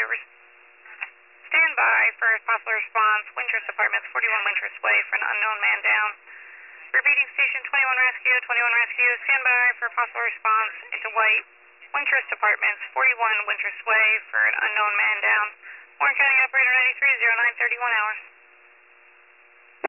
Stand by for possible response. Windtrust Apartments, 41 Windtrust Way for an unknown man down. Repeating station 21 Rescue, 21 Rescue. Stand by for possible response into White. Windtrust Apartments, 41 Windtrust Way for an unknown man down. Warren County Operator 93, 0931 hours.